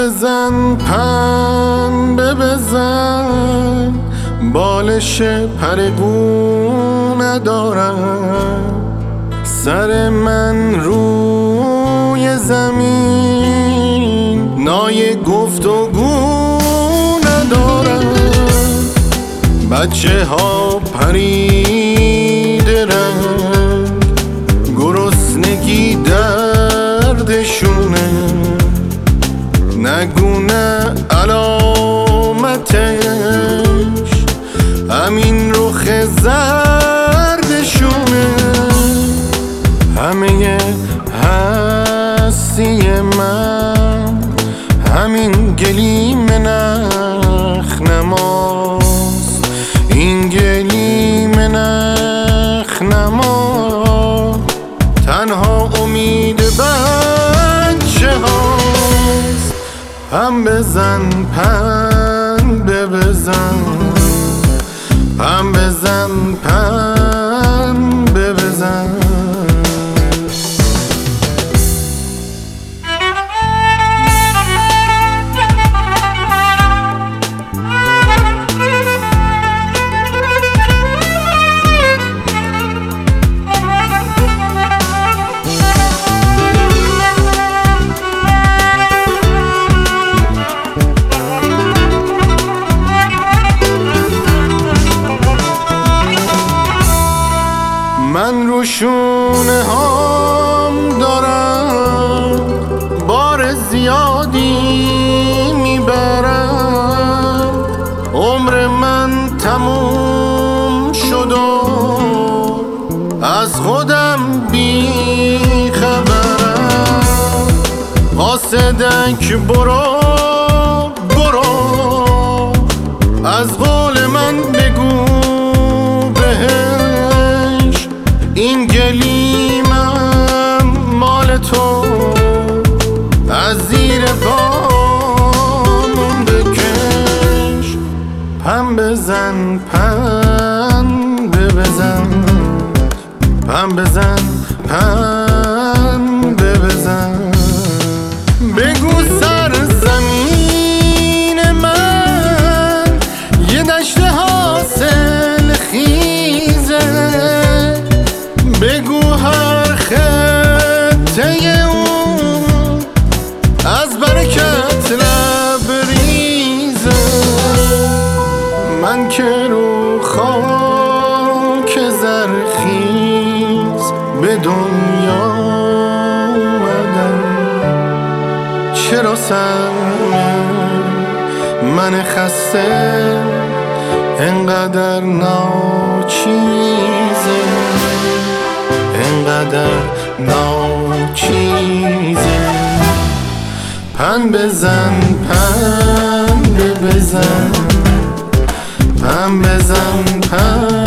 بزن پنبه بزن، بالش پرگو ندارم، سر من روی زمین نای گفتگو ندارم. بچه ها پرید رنگ، گرسنگی دردشونه، نگونه علامتش همین رخ زردشونه. همه هستی من همین گلیم نخنماست، این گلیم نخنما تنها امید بچه هاست. هم بزن پنبه بزن، هم بزن پنبه بزن. من رو شونه هام دارم بار زیادی میبرم، عمر من تموم شد و از خودم بی خبرم. قاصدک برو برو، از قول من بگو بهش، این گلیمم مال تو، از زیر پامون بکش. پم بزن پنبه بزن، پم بزن پنبه بزن. بگو سرزمین من یه دشت حاصل خیزه، بگو هر خطه اون از برکت لبریزه. من که رو خاک زرخیز به دنیا اومدم، چرا من خسته انقدر ناچیزه، انقدر ناچیزه. پن بزن پنبه بزن، پن بزن پن